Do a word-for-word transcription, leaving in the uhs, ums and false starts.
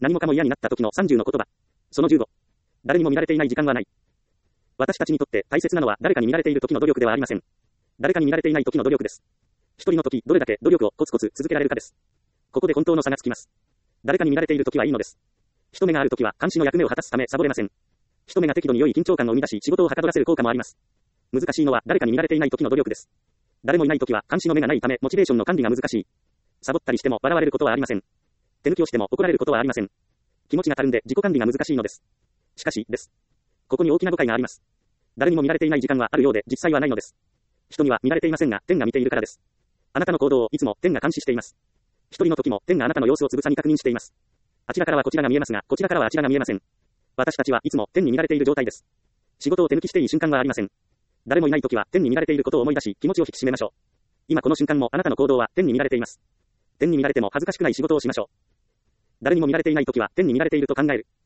何もかも嫌になった時のさんじゅうの言葉。そのじゅうご。誰にも見られていない時間はない。私たちにとって大切なのは誰かに見られている時の努力ではありません。誰かに見られていない時の努力です。一人の時、どれだけ努力をコツコツ続けられるかです。ここで本当の差がつきます。誰かに見られている時はいいのです。人目がある時は監視の役目を果たすためサボれません。人目が適度に良い緊張感を生み出し仕事をはかどらせる効果もあります。難しいのは誰かに見られていない時の努力です。誰もいない時は監視の目がないためモチベーションの管理が難しい。サボったりしても笑われることはありません。手抜きをしても怒られることはありません。気持ちがたるんで自己管理が難しいのです。しかし、です。ここに大きな誤解があります。誰にも見られていない時間はあるようで実際はないのです。人には見られていませんが天が見ているからです。あなたの行動をいつも天が監視しています。一人の時も天があなたの様子をつぶさに確認しています。あちらからはこちらが見えますが、こちらからはあちらが見えません。私たちはいつも天に見られている状態です。仕事を手抜きしていい瞬間はありません。誰もいない時は天に見られていることを思い出し気持ちを引き締めましょう。今この瞬間もあなたの行動は天に見られています。天に見られても恥ずかしくない仕事をしましょう。誰にも見られていない時は天に見られていると考える。